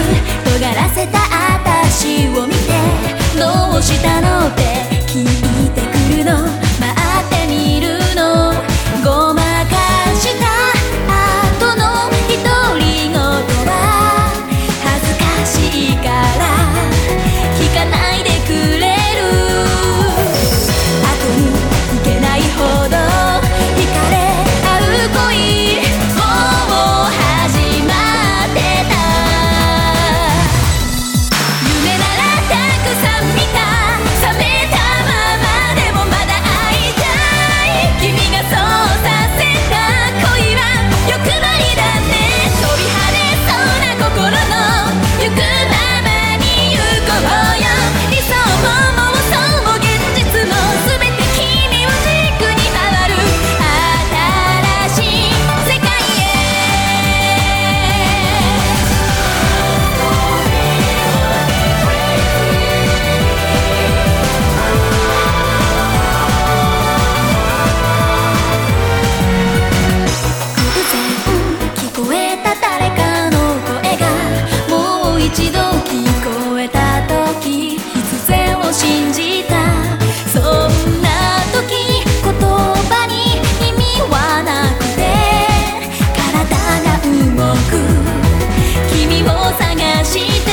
尖らせた私を見てどうしたのって聞いてくるの待ってみるのごまかした後の独り言は恥ずかしいから聞かないでくれる後に引けないほど惹かれ合う恋もう始まってた夢ならたくさん見た覚めたままでもまだ会いたい君がそうさせた恋は欲張りだね飛び跳ねそうな心の行くままに行こうよ理想も妄想も現実も全て君を軸に回る新しい世界偶然聞こえた誰かの声がもう一度聞こえた時必然を信じたそんな時言葉に意味はなくて体が動く君を探して